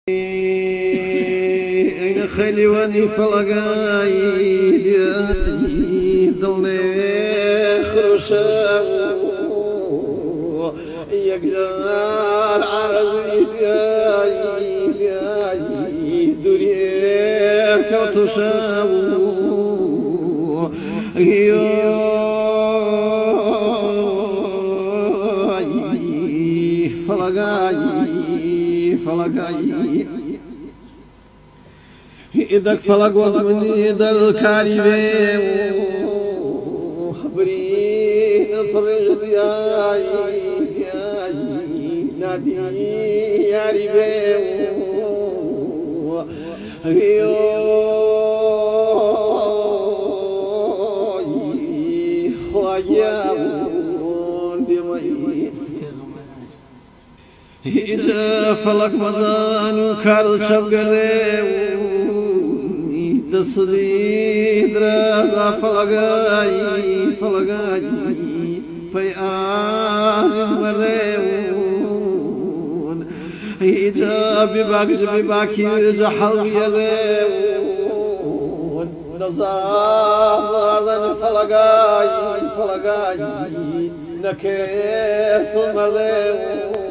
أين خيلي واني فلقاي ضلني خرشا يقدر عرضي دوريك وتشاو فلقاي إذا فلقت مني ذا الكاربي خبري فرج ياي نادي يا ربي خوايا إذا فلق مزان وكارل شبقري تصدي درا فلقاي في مريون إذا بباكي جحل يلون نزار فلقاي نكيس مريون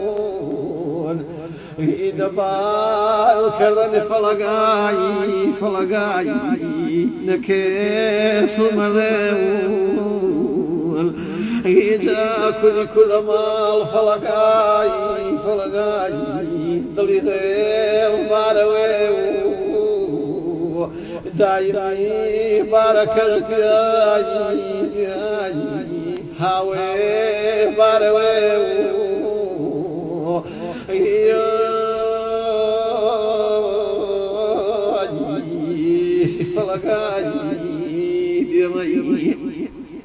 إذا بالكرن فلقاي نكيس مريول إذا كل مال فلقاي ضلي غير باروي دايمي باركت ياي هاوي باروي فلقاي